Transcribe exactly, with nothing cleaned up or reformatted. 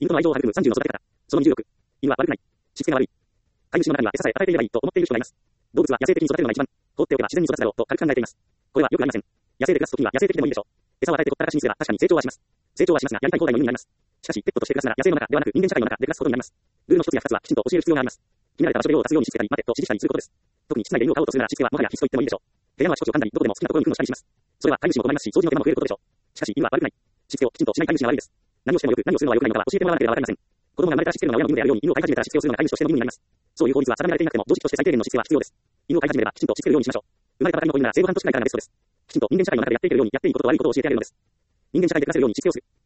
犬との愛情を育むさんじゅうの育て方。そのにじゅうろく。犬は悪くない。しつけが悪い。飼い主の中には餌さえ与えていればいいと思っている人がいます。動物は野生的に育てるのが一番。放っておけば自然に育つだろうと軽く考えています。これはよくありません。野生で暮らすときには野生的でもいいでしょう。餌を与えてほったらかしにすれば確かに成長はします。成長はしますが、やりたい放題の犬になります。しかし、ペットとして暮らすなら野生の中ではなく人間社会の中で暮らすことになります。ルールの一つや二つはきちんと教える必要があります。決められた場所で用を足すようにしつけたり、待てと指示したりすることです。特に室内で犬を飼おうとするならしつけはもはや必須と言ってもいいでしょう。部屋のあちこちを噛んだり、どこでも好きなところに行くのをしたりします。それは飼い主も困りますし、掃除の手間も増えることでしょう。しかし、犬は悪くない。しつけをきちんとしない飼い主が悪いです。何をしてもよく、何をするのは良くないのかは教えてもらわなければわかりません。子供が生まれたらしつけるのが親の義務であるように、犬を飼い始めたらしつけをするのが飼い主としての義務になります。そういう法律は定められていなくても、常識として最低限のしつけは必要です。犬を飼い始めればきちんとしつけるようにしましょう。生まれたばかりの子犬なら生後半年くらいからがベストです。きちんと人間社会の中でやっていけるように、やっていいことと悪いことを教えてあげるのです。人間社会で暮らせるようにしつけをする。